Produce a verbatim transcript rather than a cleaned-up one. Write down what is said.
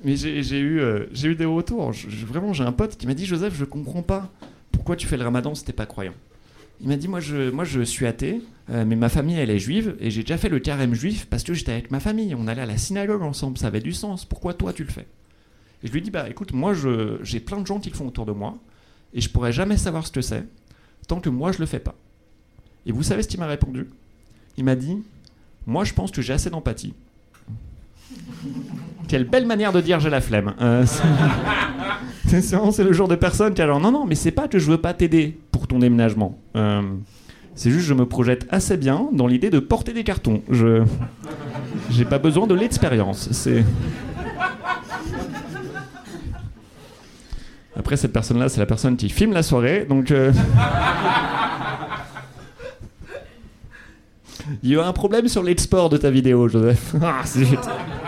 Mais j'ai, j'ai, eu, euh, j'ai eu des retours. Je, je, vraiment, j'ai un pote qui m'a dit « Joseph, je comprends pas pourquoi tu fais le ramadan si t'es pas croyant. » Il m'a dit « Moi, je, moi, je suis athée, euh, mais ma famille, elle est juive, et j'ai déjà fait le carême juif parce que j'étais avec ma famille. On allait à la synagogue ensemble, ça avait du sens. Pourquoi toi, tu le fais ?» Et je lui ai dit « Bah, écoute, moi, je, j'ai plein de gens qui le font autour de moi, et je pourrais jamais savoir ce que c'est tant que moi, je le fais pas. » Et vous savez ce qu'il m'a répondu ? Il m'a dit « Moi, je pense que j'ai assez d'empathie. » Quelle belle manière de dire j'ai la flemme. Euh, c'est, c'est, c'est le genre de personne qui alors non non mais c'est pas que je veux pas t'aider pour ton déménagement. Euh, c'est juste que je me projette assez bien dans l'idée de porter des cartons. Je j'ai pas besoin de l'expérience. C'est après cette personne là c'est la personne qui filme la soirée donc. Euh... Il y a un problème sur l'export de ta vidéo, Joseph. Ah, c'est...